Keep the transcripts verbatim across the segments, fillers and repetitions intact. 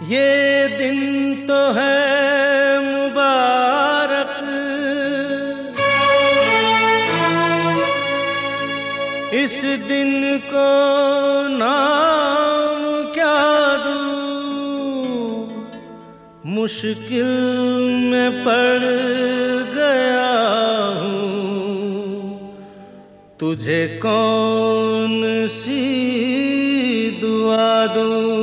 ये दिन तो है मुबारक, इस दिन को नाम क्या दूं, मुश्किल में पड़ गया हूँ, तुझे कौन सी दुआ दूं।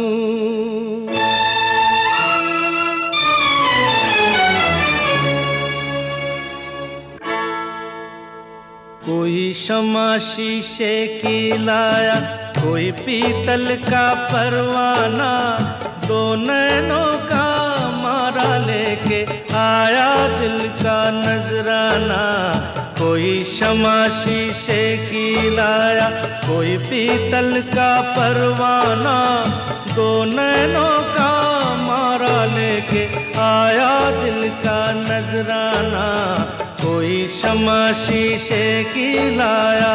कोई शमा शीशे की लाया, कोई पीतल का परवाना, दो नैनों का मारा लेके आया दिल का नजराना। कोई शमा शीशे की लाया, कोई पीतल का परवाना, दो नैनों का मारा लेके आया दिल का नजराना। कोई शमा शीशे की लाया।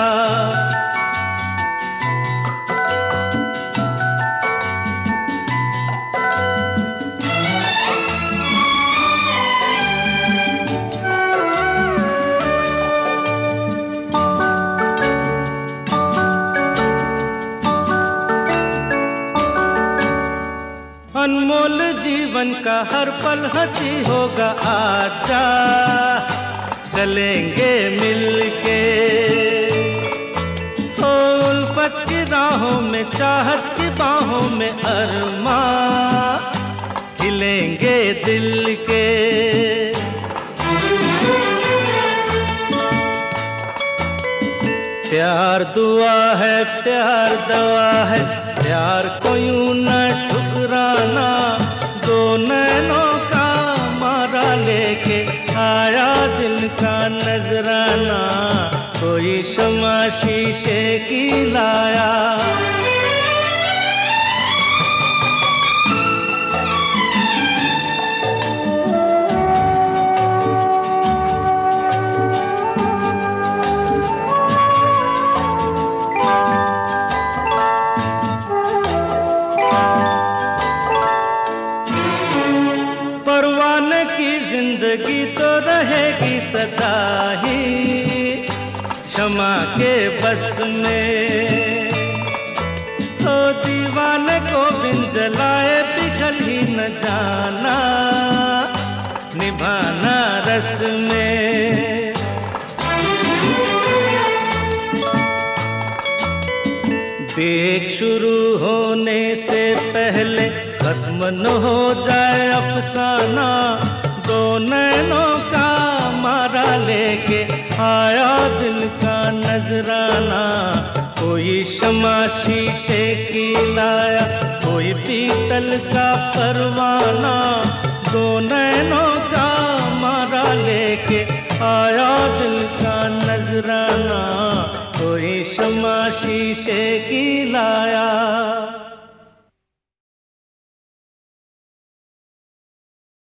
अनमोल जीवन का हर पल हंसी होगा, आजा चलेंगे मिलके। हो उल्फत की राहों में, चाहत की बाहों में अरमां खिलेंगे दिल के। प्यार दुआ है, प्यार दवा है, प्यार को यूं न ठुकराना। दो नैनों का मारा लेके आया दिल का नजराना। कोई शमा शीशे की लाया। परवाने की जिंदगी तो रहेगी सदा ही क्षमा के बस में। तो दीवाने को बिन जलाए पिघल ही न जाना, निभाना रस में। देख शुरू होने से पहले खत्म न हो जाए अफसाना। दो नैनों का मारा लेके आया दिल का नजराना। कोई शमा शीशे की लाया, कोई पीतल का परवाना, दो नैनों का मारा लेके आया दिल का नजराना। कोई शमा शीशे की लाया।